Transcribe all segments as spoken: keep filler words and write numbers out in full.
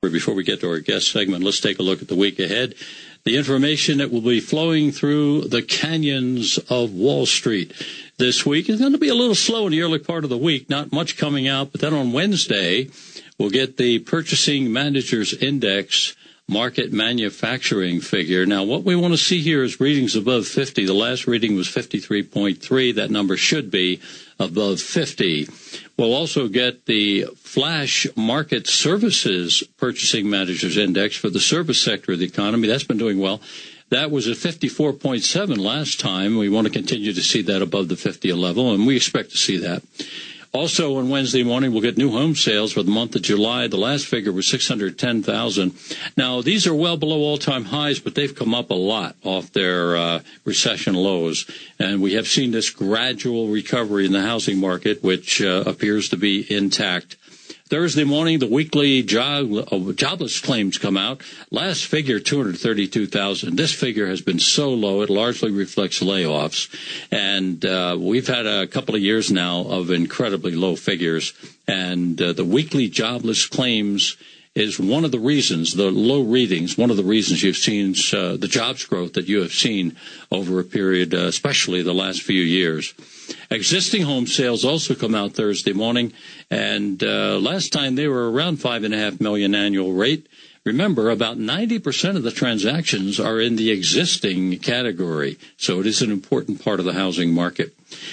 But before we get to our guest segment, let's take a look at the week ahead. The information that will be flowing through the canyons of Wall Street this week is going to be a little slow in the early part of the week, not much coming out. But then on Wednesday, we'll get the Purchasing Managers Index market manufacturing figure. Now, what we want to see here is readings above fifty. The last reading was fifty-three point three. That number should be above fifty. We'll also get the Flash Market Services Purchasing Managers Index for the service sector of the economy. That's been doing well. That was at fifty-four point seven last time. We want to continue to see that above the fifty level, and we expect to see that. Also, on Wednesday morning, we'll get new home sales for the month of July. The last figure was six hundred ten thousand. Now, these are well below all-time highs, but they've come up a lot off their uh, recession lows. And we have seen this gradual recovery in the housing market, which uh, appears to be intact. Thursday morning, the weekly job, uh, jobless claims come out. Last figure, two hundred thirty-two thousand. This figure has been so low, it largely reflects layoffs. And uh, we've had a couple of years now of incredibly low figures. And uh, the weekly jobless claims is one of the reasons, the low readings, one of the reasons you've seen uh, the jobs growth that you have seen over a period, uh, especially the last few years. Existing home sales also come out Thursday morning, and uh, last time they were around five and a half million annual rate. Remember, about ninety percent of the transactions are in the existing category, so it is an important part of the housing market.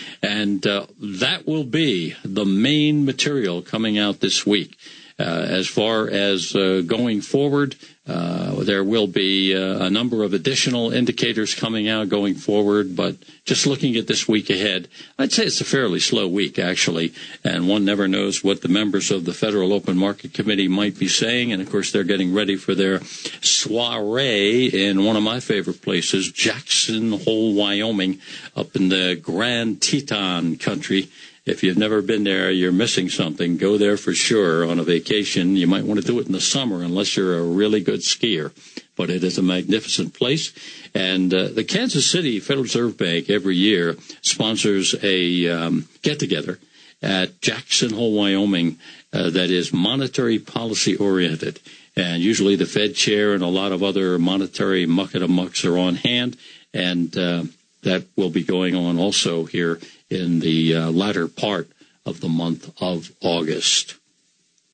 And uh, that will be the main material coming out this week. Uh, as far as uh, going forward, uh, there will be uh, a number of additional indicators coming out going forward, but just looking at this week ahead, I'd say it's a fairly slow week, actually, and one never knows what the members of the Federal Open Market Committee might be saying, and, of course, they're getting ready for their soiree in one of my favorite places, Jackson Hole, Wyoming, up in the Grand Teton country. If you've never been there, you're missing something. Go there for sure on a vacation. You might want to do it in the summer unless you're a really good skier. But it is a magnificent place. And uh, the Kansas City Federal Reserve Bank every year sponsors a um, get-together at Jackson Hole, Wyoming, uh, that is monetary policy oriented. And usually the Fed chair and a lot of other monetary muck-a-mucks are on hand. And uh, that will be going on also here in the uh, latter part of the month of August.